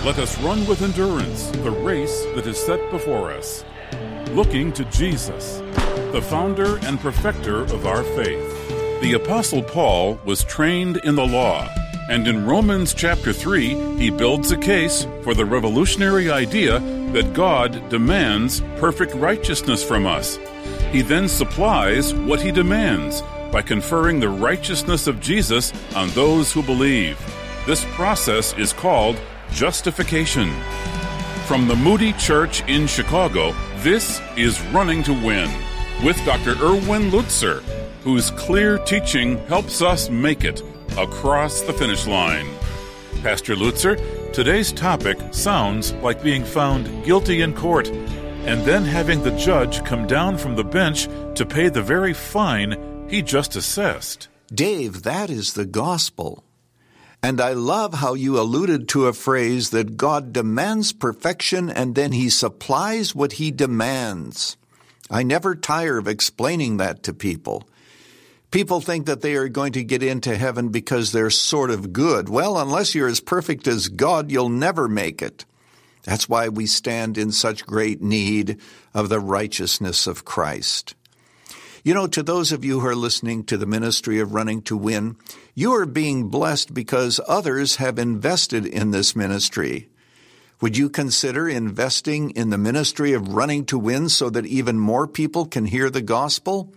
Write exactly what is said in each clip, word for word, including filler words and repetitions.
Let us run with endurance the race that is set before us, looking to Jesus, the founder and perfecter of our faith. The Apostle Paul was trained in the law, and in Romans chapter three, he builds a case for the revolutionary idea that God demands perfect righteousness from us. He then supplies what he demands by conferring the righteousness of Jesus on those who believe. This process is called justification. From the Moody Church in Chicago, this is Running to Win with Doctor Erwin Lutzer, whose clear teaching helps us make it across the finish line. Pastor Lutzer, today's topic sounds like being found guilty in court and then having the judge come down from the bench to pay the very fine he just assessed. Dave, that is the gospel. And I love how you alluded to a phrase that God demands perfection and then he supplies what he demands. I never tire of explaining that to people. People think that they are going to get into heaven because they're sort of good. Well, unless you're as perfect as God, you'll never make it. That's why we stand in such great need of the righteousness of Christ. You know, to those of you who are listening to the ministry of Running to Win, you are being blessed because others have invested in this ministry. Would you consider investing in the ministry of Running to Win so that even more people can hear the gospel?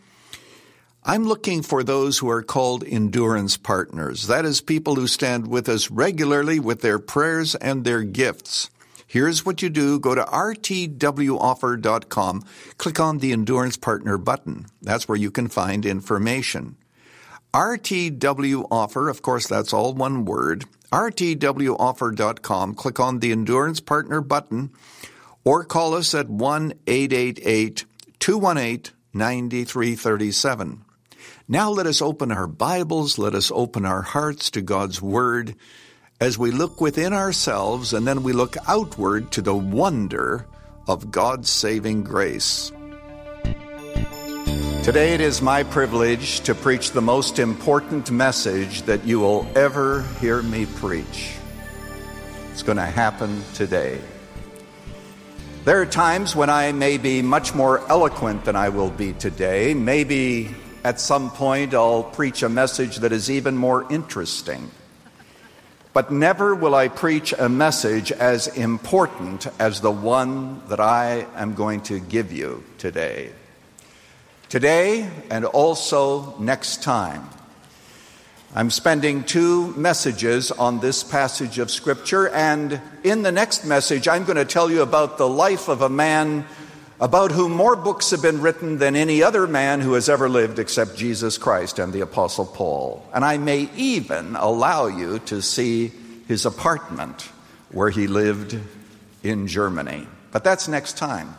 I'm looking for those who are called endurance partners. That is, people who stand with us regularly with their prayers and their gifts. Here's what you do. Go to r t w offer dot com. Click on the Endurance Partner button. That's where you can find information. R T W Offer, of course, that's all one word. r t w offer dot com. Click on the Endurance Partner button or call us at one eight eight eight, two one eight, nine three three seven. Now let us open our Bibles, let us open our hearts to God's Word as we look within ourselves and then we look outward to the wonder of God's saving grace. Today it is my privilege to preach the most important message that you will ever hear me preach. It's going to happen today. There are times when I may be much more eloquent than I will be today. Maybe at some point I'll preach a message that is even more interesting. But never will I preach a message as important as the one that I am going to give you today. Today and also next time, I'm spending two messages on this passage of Scripture, and in the next message, I'm going to tell you about the life of a man about whom more books have been written than any other man who has ever lived except Jesus Christ and the Apostle Paul. And I may even allow you to see his apartment where he lived in Germany. But that's next time.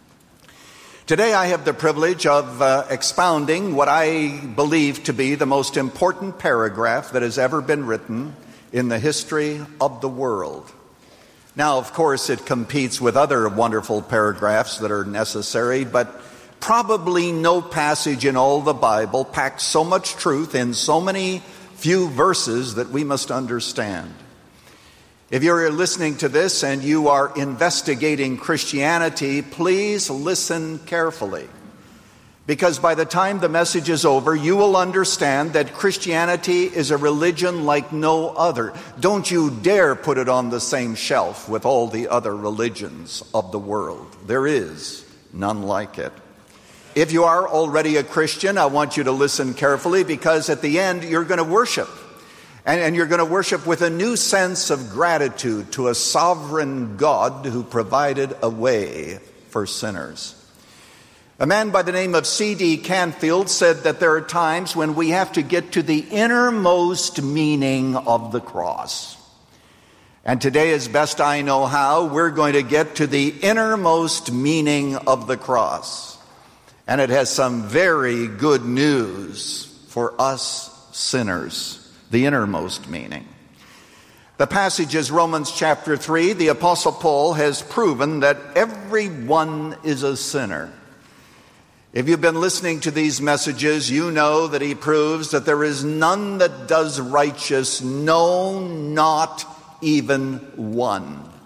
Today I have the privilege of uh, expounding what I believe to be the most important paragraph that has ever been written in the history of the world. Now, of course, it competes with other wonderful paragraphs that are necessary, but probably no passage in all the Bible packs so much truth in so many few verses that we must understand. If you're listening to this and you are investigating Christianity, please listen carefully. Because by the time the message is over, you will understand that Christianity is a religion like no other. Don't you dare put it on the same shelf with all the other religions of the world. There is none like it. If you are already a Christian, I want you to listen carefully, because at the end you're going to worship. And, and you're going to worship with a new sense of gratitude to a sovereign God who provided a way for sinners. A man by the name of C D Canfield said that there are times when we have to get to the innermost meaning of the cross. And today, as best I know how, we're going to get to the innermost meaning of the cross. And it has some very good news for us sinners, the innermost meaning. The passage is Romans chapter three. The Apostle Paul has proven that everyone is a sinner. If you've been listening to these messages, you know that he proves that there is none that does righteous, no, not even one.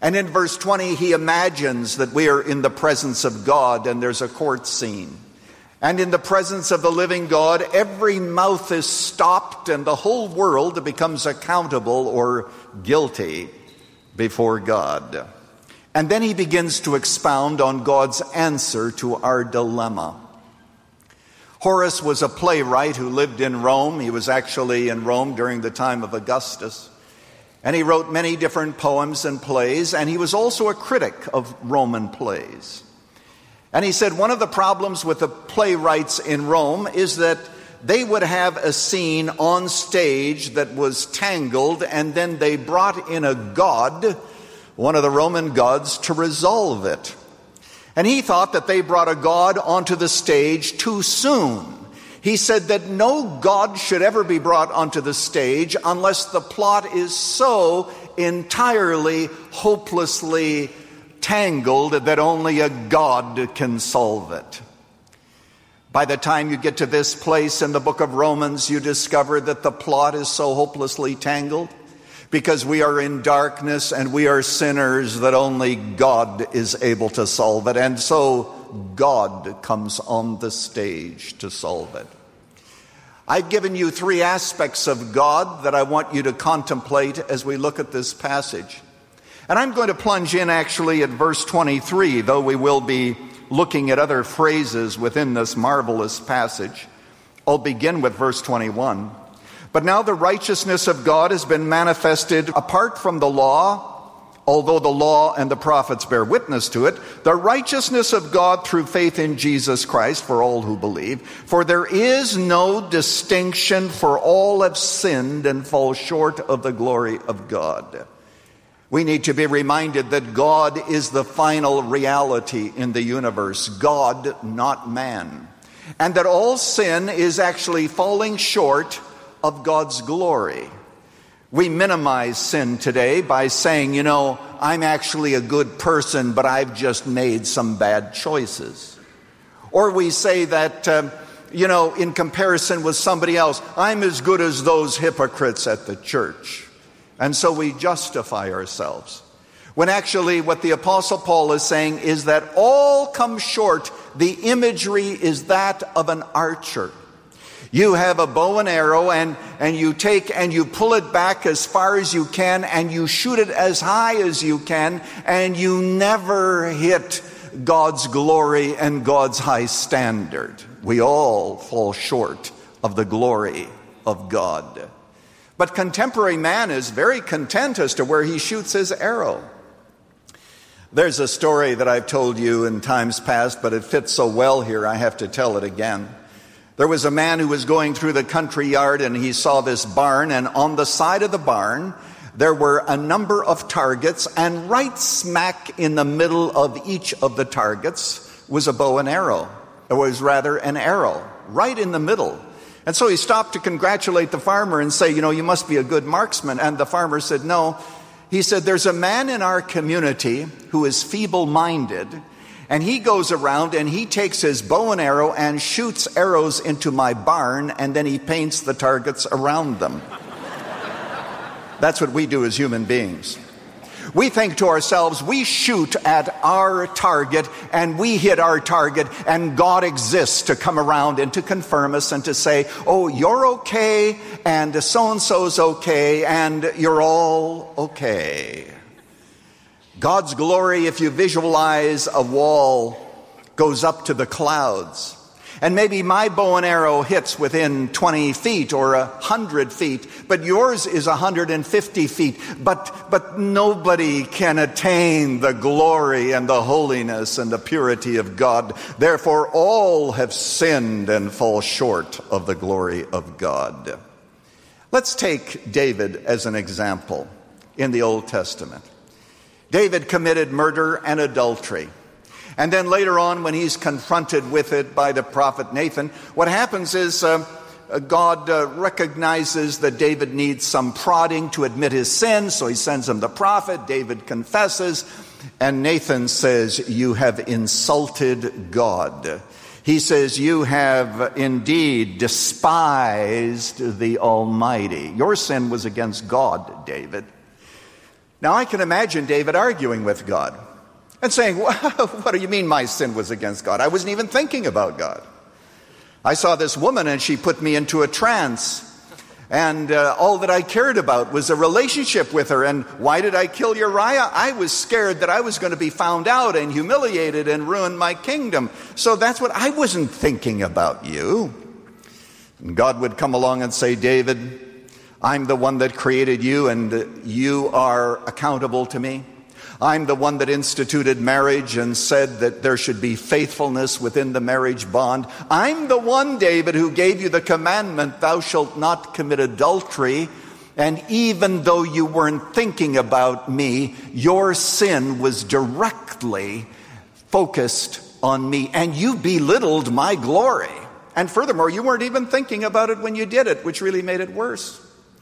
And in verse twenty, he imagines that we are in the presence of God and there's a court scene. And in the presence of the living God, every mouth is stopped and the whole world becomes accountable or guilty before God. And then he begins to expound on God's answer to our dilemma. Horace was a playwright who lived in Rome. He was actually in Rome during the time of Augustus. And he wrote many different poems and plays, and he was also a critic of Roman plays. And he said one of the problems with the playwrights in Rome is that they would have a scene on stage that was tangled, and then they brought in a god, one of the Roman gods, to resolve it. And he thought that they brought a god onto the stage too soon. He said that no god should ever be brought onto the stage unless the plot is so entirely, hopelessly tangled that only a god can solve it. By the time you get to this place in the book of Romans, you discover that the plot is so hopelessly tangled because we are in darkness and we are sinners that only God is able to solve it. And so God comes on the stage to solve it. I've given you three aspects of God that I want you to contemplate as we look at this passage. And I'm going to plunge in actually at verse twenty-three, though we will be looking at other phrases within this marvelous passage. I'll begin with verse twenty-one. But now the righteousness of God has been manifested apart from the law, although the law and the prophets bear witness to it, the righteousness of God through faith in Jesus Christ for all who believe. For there is no distinction, for all have sinned and fall short of the glory of God. We need to be reminded that God is the final reality in the universe. God, not man. And that all sin is actually falling short of God's glory. We minimize sin today by saying, you know, I'm actually a good person, but I've just made some bad choices. Or we say that, um, you know, in comparison with somebody else, I'm as good as those hypocrites at the church. And so we justify ourselves. When actually what the Apostle Paul is saying is that all come short. The imagery is that of an archer. You have a bow and arrow and, and you take and you pull it back as far as you can and you shoot it as high as you can and you never hit God's glory and God's high standard. We all fall short of the glory of God. But contemporary man is very content as to where he shoots his arrow. There's a story that I've told you in times past, but it fits so well here, I have to tell it again. There was a man who was going through the country yard and he saw this barn, and on the side of the barn there were a number of targets, and right smack in the middle of each of the targets was a bow and arrow. It was rather an arrow, right in the middle. And so he stopped to congratulate the farmer and say, you know, you must be a good marksman. And the farmer said, no. He said, there's a man in our community who is feeble-minded, and he goes around and he takes his bow and arrow and shoots arrows into my barn, and then he paints the targets around them. That's what we do as human beings. We think to ourselves, we shoot at our target and we hit our target, and God exists to come around and to confirm us and to say, oh, you're okay and so-and-so's okay and you're all okay. God's glory, if you visualize a wall, goes up to the clouds. And maybe my bow and arrow hits within twenty feet or one hundred feet, but yours is one hundred fifty feet. But, but nobody can attain the glory and the holiness and the purity of God. Therefore, all have sinned and fall short of the glory of God. Let's take David as an example in the Old Testament. David committed murder and adultery. And then later on, when he's confronted with it by the prophet Nathan, what happens is uh, God uh, recognizes that David needs some prodding to admit his sin, so he sends him the prophet. David confesses, and Nathan says, you have insulted God. He says, you have indeed despised the Almighty. Your sin was against God, David. Now I can imagine David arguing with God and saying, what do you mean my sin was against God? I wasn't even thinking about God. I saw this woman and she put me into a trance. And uh, all that I cared about was a relationship with her. And why did I kill Uriah? I was scared that I was going to be found out and humiliated and ruin my kingdom. So that's what I wasn't thinking about you. And God would come along and say, David, I'm the one that created you and you are accountable to me. I'm the one that instituted marriage and said that there should be faithfulness within the marriage bond. I'm the one, David, who gave you the commandment, thou shalt not commit adultery. And even though you weren't thinking about me, your sin was directly focused on me. And you belittled my glory. And furthermore, you weren't even thinking about it when you did it, which really made it worse.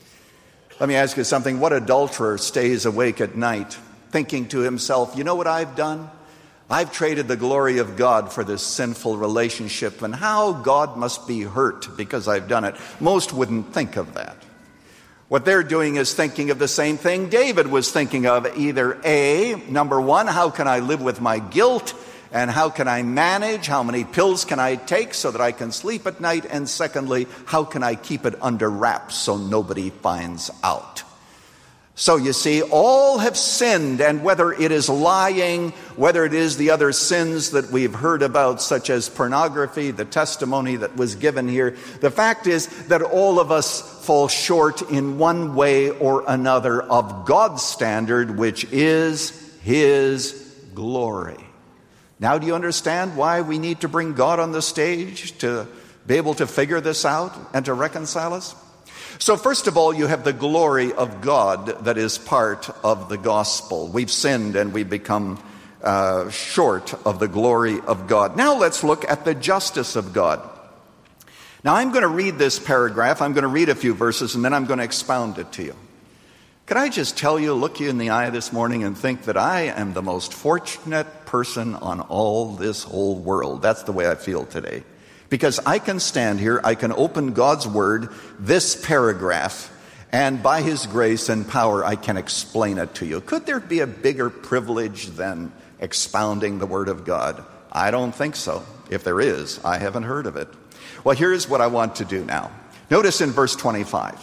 Let me ask you something. What adulterer stays awake at night thinking to himself, you know what I've done? I've traded the glory of God for this sinful relationship, and how God must be hurt because I've done it. Most wouldn't think of that. What they're doing is thinking of the same thing David was thinking of. Either A, number one, how can I live with my guilt? And how can I manage? How many pills can I take so that I can sleep at night? And secondly, how can I keep it under wraps so nobody finds out? So you see, all have sinned, and whether it is lying, whether it is the other sins that we've heard about, such as pornography, the testimony that was given here, the fact is that all of us fall short in one way or another of God's standard, which is His glory. Now do you understand why we need to bring God on the stage to be able to figure this out and to reconcile us? So first of all, you have the glory of God that is part of the gospel. We've sinned and we've become uh, short of the glory of God. Now let's look at the justice of God. Now I'm going to read this paragraph. I'm going to read a few verses and then I'm going to expound it to you. Could I just tell you, look you in the eye this morning and think that I am the most fortunate person on all this whole world. That's the way I feel today. Because I can stand here, I can open God's Word, this paragraph, and by His grace and power, I can explain it to you. Could there be a bigger privilege than expounding the Word of God? I don't think so. If there is, I haven't heard of it. Well, here's what I want to do now. Notice in verse twenty-five,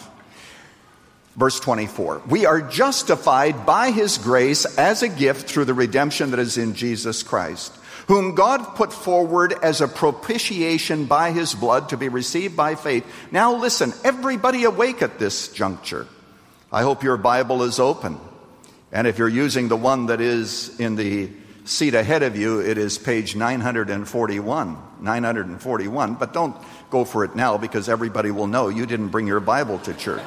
verse twenty-four, we are justified by His grace as a gift through the redemption that is in Jesus Christ, whom God put forward as a propitiation by His blood to be received by faith. Now listen, everybody awake at this juncture. I hope your Bible is open. And if you're using the one that is in the seat ahead of you, it is page nine forty-one. nine forty-one. But don't go for it now because everybody will know you didn't bring your Bible to church.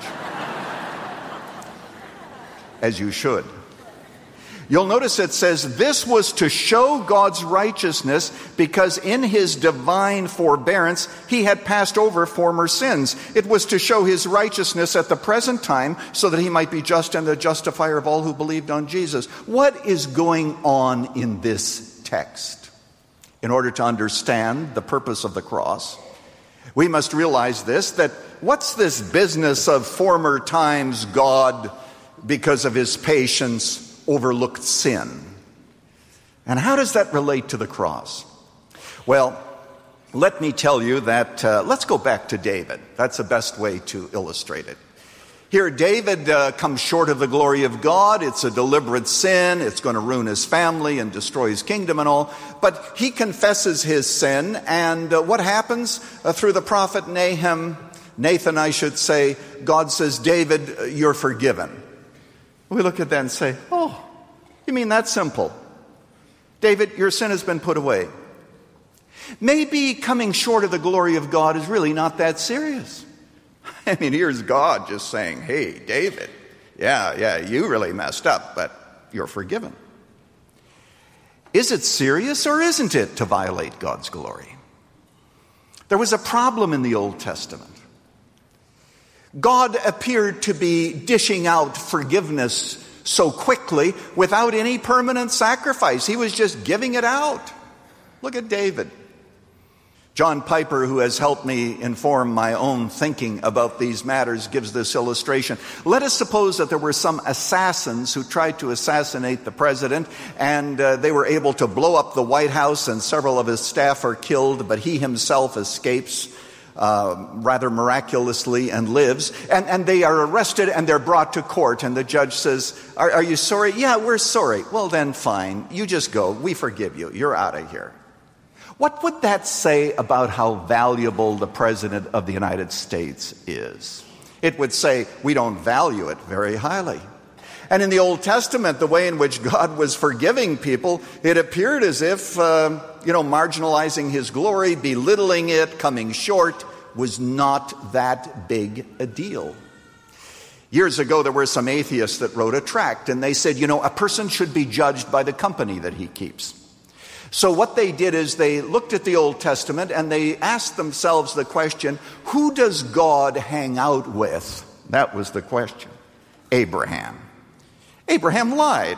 As you should. You'll notice it says, this was to show God's righteousness because in His divine forbearance, He had passed over former sins. It was to show His righteousness at the present time so that He might be just and the justifier of all who believed on Jesus. What is going on in this text? In order to understand the purpose of the cross, we must realize this, that what's this business of former times God, because of His patience, overlooked sin? And how does that relate to the cross? Well, let me tell you that, uh, let's go back to David. That's the best way to illustrate it. Here, David uh, comes short of the glory of God. It's a deliberate sin. It's going to ruin his family and destroy his kingdom and all. But he confesses his sin, and uh, what happens? Uh, through the prophet Nahum, Nathan, I should say, God says, David, you're forgiven. We look at that and say, oh, you mean that simple? David, your sin has been put away. Maybe coming short of the glory of God is really not that serious. I mean, here's God just saying, hey, David, yeah, yeah, you really messed up, but you're forgiven. Is it serious or isn't it to violate God's glory? There was a problem in the Old Testament. God appeared to be dishing out forgiveness so quickly without any permanent sacrifice. He was just giving it out. Look at David. John Piper, who has helped me inform my own thinking about these matters, gives this illustration. Let us suppose that there were some assassins who tried to assassinate the president, and uh, they were able to blow up the White House, and several of his staff are killed, but he himself escapes uh, rather miraculously and lives. And, and they are arrested, and they're brought to court, and the judge says, are, are you sorry? Yeah, we're sorry. Well, then fine. You just go. We forgive you. You're out of here. What would that say about how valuable the President of the United States is? It would say we don't value it very highly. And in the Old Testament, the way in which God was forgiving people, it appeared as if, uh, you know, marginalizing his glory, belittling it, coming short, was not that big a deal. Years ago, there were some atheists that wrote a tract, and they said, you know, a person should be judged by the company that he keeps. So what they did is they looked at the Old Testament and they asked themselves the question, who does God hang out with? That was the question. Abraham. Abraham lied.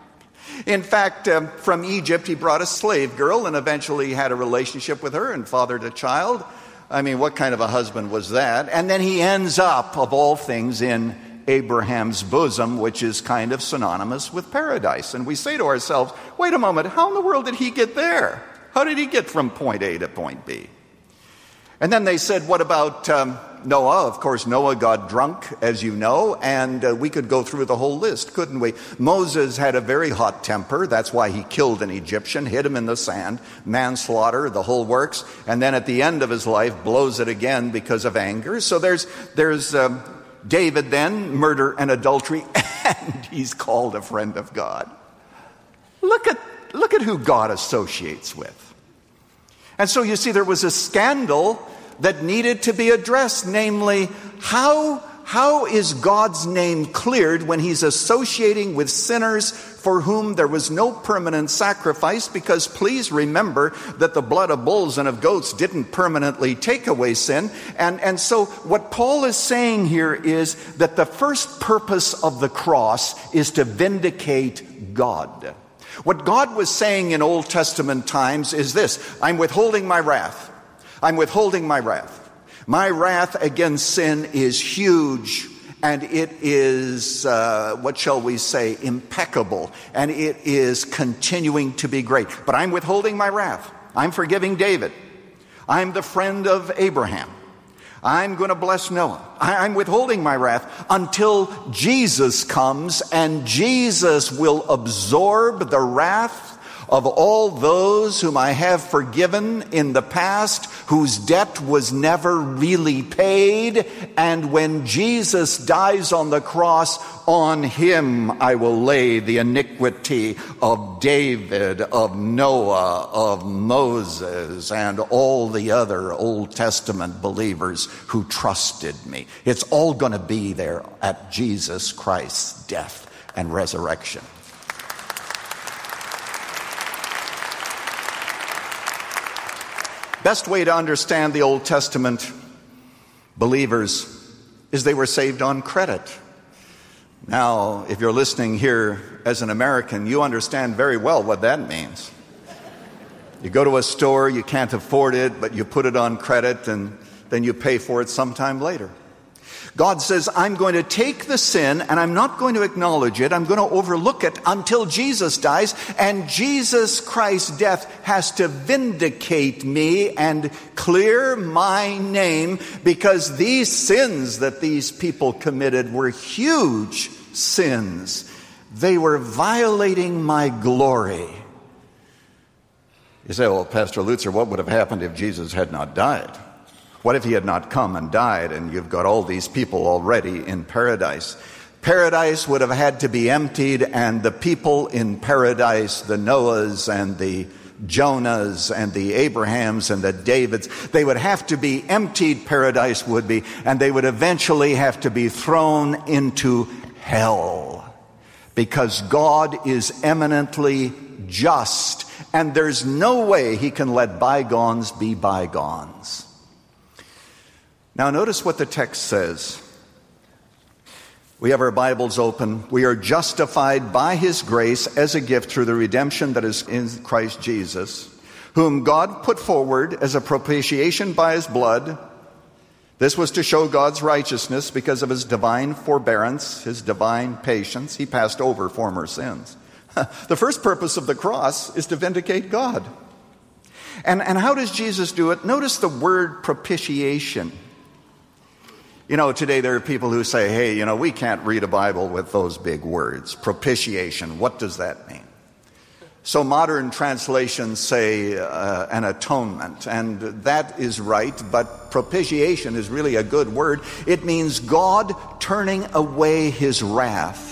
In fact, uh, from Egypt, he brought a slave girl and eventually had a relationship with her and fathered a child. I mean, what kind of a husband was that? And then he ends up, of all things, in Abraham's bosom, which is kind of synonymous with paradise. And we say to ourselves, wait a moment, how in the world did he get there? How did he get from point A to point B? And then they said, what about um, Noah? Of course, Noah got drunk, as you know, and uh, we could go through the whole list, couldn't we? Moses had a very hot temper. That's why he killed an Egyptian, hid him in the sand, manslaughter, the whole works. And then at the end of his life, blows it again because of anger. So there's, there's, um, David then, murder and adultery, and he's called a friend of God. Look at, look at who God associates with. And so you see, there was a scandal that needed to be addressed, namely, how, how is God's name cleared when he's associating with sinners for whom there was no permanent sacrifice? Because please remember that the blood of bulls and of goats didn't permanently take away sin. And, and so what Paul is saying here is that the first purpose of the cross is to vindicate God. What God was saying in Old Testament times is this: I'm withholding my wrath. I'm withholding my wrath. My wrath against sin is huge, and it is, uh, what shall we say, impeccable, and it is continuing to be great. But I'm withholding my wrath. I'm forgiving David. I'm the friend of Abraham. I'm going to bless Noah. I'm withholding my wrath until Jesus comes, and Jesus will absorb the wrath of all those whom I have forgiven in the past, whose debt was never really paid. And when Jesus dies on the cross, on him I will lay the iniquity of David, of Noah, of Moses, and all the other Old Testament believers who trusted me. It's all going to be there at Jesus Christ's death and resurrection. Best way to understand the Old Testament believers is they were saved on credit. Now, if you're listening here as an American, you understand very well what that means. You go to a store, you can't afford it, but you put it on credit, and then you pay for it sometime later. God says, I'm going to take the sin and I'm not going to acknowledge it. I'm going to overlook it until Jesus dies. And Jesus Christ's death has to vindicate me and clear my name, because these sins that these people committed were huge sins. They were violating my glory. You say, well, Pastor Lutzer, what would have happened if Jesus had not died? What if he had not come and died, and you've got all these people already in paradise? Paradise would have had to be emptied, and the people in paradise, the Noahs and the Jonahs and the Abrahams and the Davids, they would have to be emptied, paradise would be, and they would eventually have to be thrown into hell, because God is eminently just, and there's no way he can let bygones be bygones. Now notice what the text says. We have our Bibles open. We are justified by his grace as a gift through the redemption that is in Christ Jesus, whom God put forward as a propitiation by his blood. This was to show God's righteousness because of his divine forbearance, his divine patience. He passed over former sins. The first purpose of the cross is to vindicate God. And, and how does Jesus do it? Notice the word propitiation. You know, today there are people who say, hey, you know, we can't read a Bible with those big words. Propitiation, what does that mean? So modern translations say uh, an atonement, and that is right, but propitiation is really a good word. It means God turning away his wrath.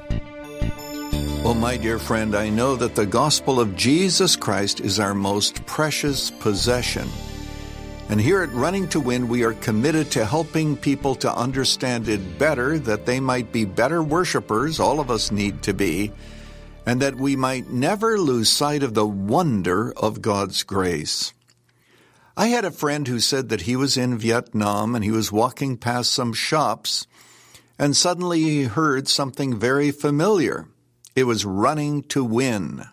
Oh, my dear friend, I know that the gospel of Jesus Christ is our most precious possession. And here at Running to Win, we are committed to helping people to understand it better, that they might be better worshipers, all of us need to be, and that we might never lose sight of the wonder of God's grace. I had a friend who said that he was in Vietnam and he was walking past some shops, and suddenly he heard something very familiar. It was Running to Win.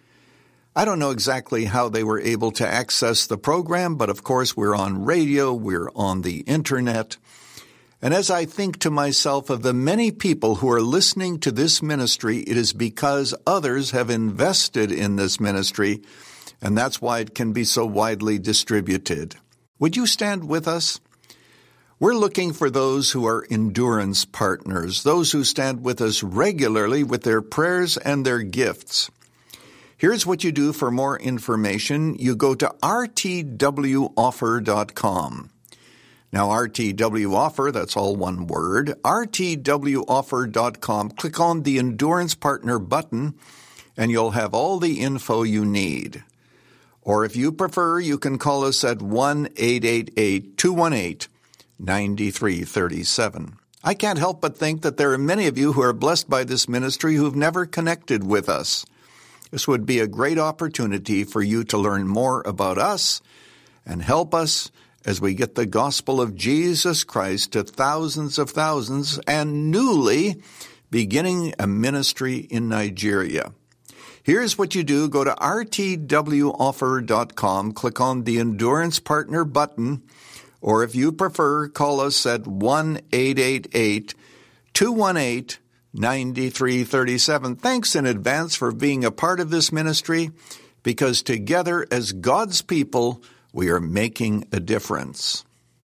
I don't know exactly how they were able to access the program, but of course we're on radio, we're on the internet. And as I think to myself of the many people who are listening to this ministry, it is because others have invested in this ministry, and that's why it can be so widely distributed. Would you stand with us? We're looking for those who are endurance partners, those who stand with us regularly with their prayers and their gifts. Here's what you do for more information. You go to r t w offer dot com. Now, R T W Offer, that's all one word, r t w offer dot com. Click on the Endurance Partner button, and you'll have all the info you need. Or if you prefer, you can call us at one eight eight eight, two one eight, nine three three seven. I can't help but think that there are many of you who are blessed by this ministry who've never connected with us. This would be a great opportunity for you to learn more about us and help us as we get the gospel of Jesus Christ to thousands of thousands and newly beginning a ministry in Nigeria. Here's what you do. Go to r t w offer dot com, click on the Endurance Partner button, or if you prefer, call us at one eight eight eight, two one eight, nine three three seven. Thanks in advance for being a part of this ministry, because together as God's people, we are making a difference.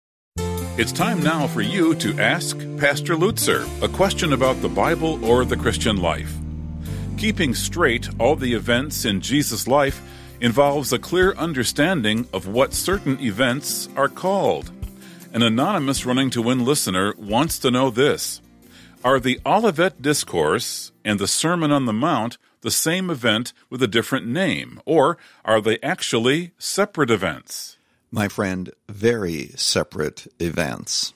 It's time now for you to ask Pastor Lutzer a question about the Bible or the Christian life. Keeping straight all the events in Jesus' life involves a clear understanding of what certain events are called. An anonymous Running to Win listener wants to know this. Are the Olivet Discourse and the Sermon on the Mount the same event with a different name, or are they actually separate events? My friend, very separate events.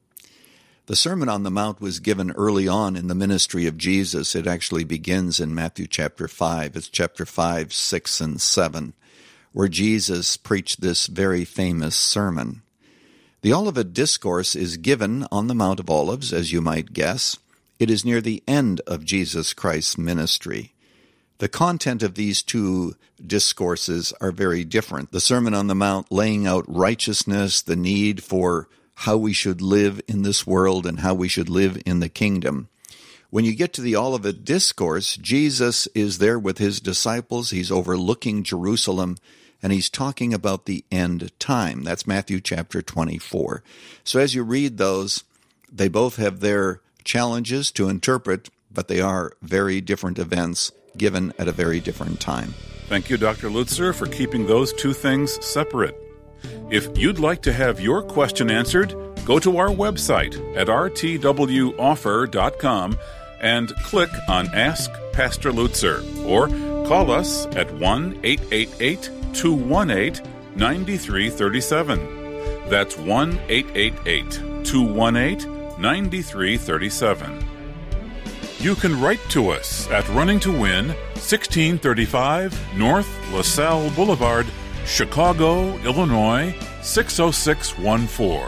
The Sermon on the Mount was given early on in the ministry of Jesus. It actually begins in Matthew chapter five. It's chapter five, six, and seven, where Jesus preached this very famous sermon. The Olivet Discourse is given on the Mount of Olives, as you might guess. It is near the end of Jesus Christ's ministry. The content of these two discourses are very different. The Sermon on the Mount laying out righteousness, the need for how we should live in this world and how we should live in the kingdom. When you get to the Olivet Discourse, Jesus is there with his disciples. He's overlooking Jerusalem, and he's talking about the end time. That's Matthew chapter twenty-four. So as you read those, they both have their challenges to interpret, but they are very different events given at a very different time. Thank you, Doctor Lutzer, for keeping those two things separate. If you'd like to have your question answered, go to our website at r t w offer dot com and click on Ask Pastor Lutzer, or call us at one eight eight eight, two one eight, nine three three seven. That's one eight eight eight, two one eight, nine three three seven. You can write to us at Running to Win, sixteen thirty-five North LaSalle Boulevard, Chicago, Illinois, six oh six one four.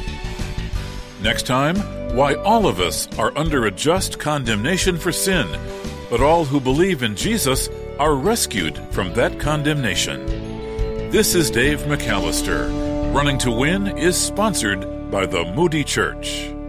Next time, why all of us are under a just condemnation for sin, but all who believe in Jesus are rescued from that condemnation. This is Dave McAllister. Running to Win is sponsored by the Moody Church.